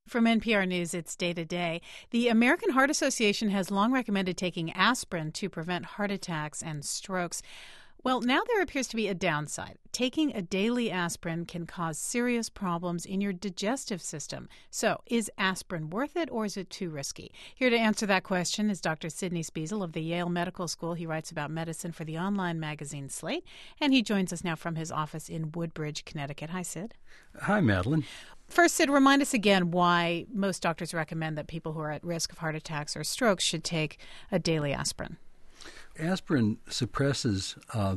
From NPR News, it's Day to Day. The American Heart Association has long recommended taking aspirin to prevent heart attacks and strokes. Well, now there appears to be a downside. Taking a daily aspirin can cause serious problems in your digestive system. So, is aspirin worth it, or is it too risky? Here to answer that question is Dr. Sidney Spiesel of the Yale Medical School. He writes about medicine for the online magazine Slate, and he joins us now from his office in Woodbridge, Connecticut. Hi, Sid. Hi, Madeline. First, Sid, remind us again why most doctors recommend that people who are at risk of heart attacks or strokes should take a daily aspirin. Aspirin suppresses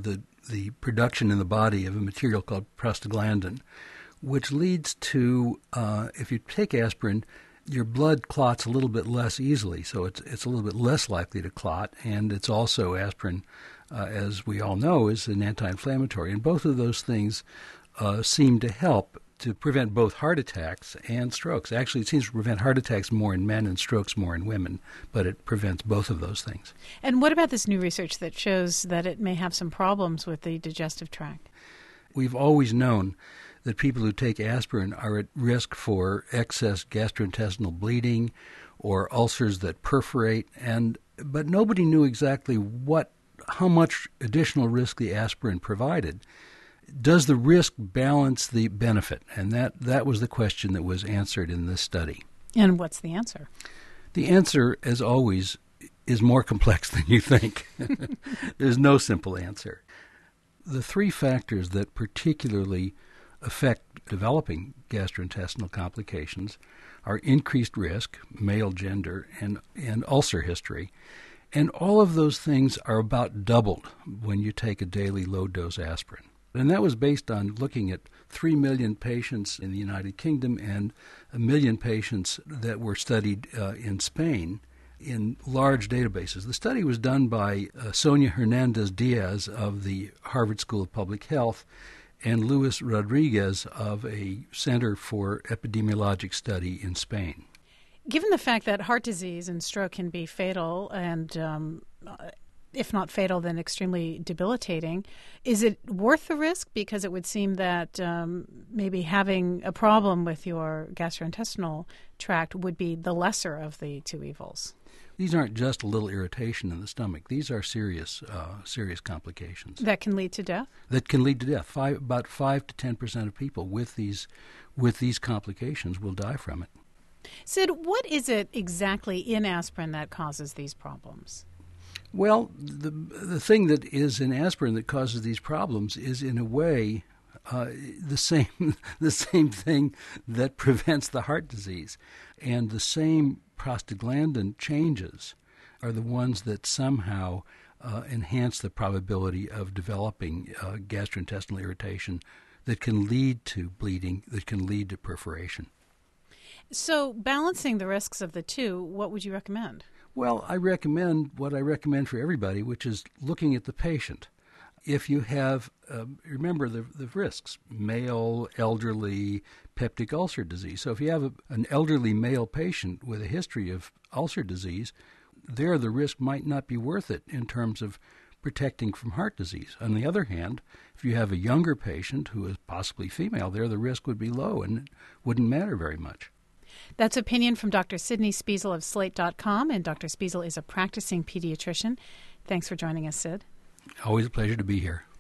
the production in the body of a material called prostaglandin, which leads to, if you take aspirin, your blood clots a little bit less easily, so it's a little bit less likely to clot, and it's also aspirin, as we all know, is an anti-inflammatory, and both of those things seem to help to prevent both heart attacks and strokes. Actually, it seems to prevent heart attacks more in men and strokes more in women, but it prevents both of those things. And what about this new research that shows that it may have some problems with the digestive tract? We've always known that people who take aspirin are at risk for excess gastrointestinal bleeding or ulcers that perforate, but nobody knew exactly how much additional risk the aspirin provided. Does the risk balance the benefit? And that was the question that was answered in this study. And what's the answer? The answer, as always, is more complex than you think. There's no simple answer. The three factors that particularly affect developing gastrointestinal complications are increased risk, male gender, and ulcer history. And all of those things are about doubled when you take a daily low-dose aspirin. And that was based on looking at 3 million patients in the United Kingdom and 1 million patients that were studied in Spain in large databases. The study was done by Sonia Hernandez-Diaz of the Harvard School of Public Health and Luis Rodriguez of a Center for Epidemiologic Study in Spain. Given the fact that heart disease and stroke can be fatal and if not fatal, then extremely debilitating. Is it worth the risk? Because it would seem that maybe having a problem with your gastrointestinal tract would be the lesser of the two evils. These aren't just a little irritation in the stomach. These are serious complications. That can lead to death? That can lead to death. About 5 to 10% of people with these complications will die from it. Sid, what is it exactly in aspirin that causes these problems? Well, the thing that is in aspirin that causes these problems is, in a way, the same thing that prevents the heart disease, and the same prostaglandin changes are the ones that somehow enhance the probability of developing gastrointestinal irritation that can lead to bleeding, that can lead to perforation. So, balancing the risks of the two, what would you recommend? Well, I recommend what I recommend for everybody, which is looking at the patient. If you have, remember the risks, male, elderly, peptic ulcer disease. So if you have an elderly male patient with a history of ulcer disease, the risk might not be worth it in terms of protecting from heart disease. On the other hand, if you have a younger patient who is possibly female, the risk would be low and it wouldn't matter very much. That's opinion from Dr. Sidney Spiesel of Slate.com, and Dr. Spiesel is a practicing pediatrician. Thanks for joining us, Sid. Always a pleasure to be here.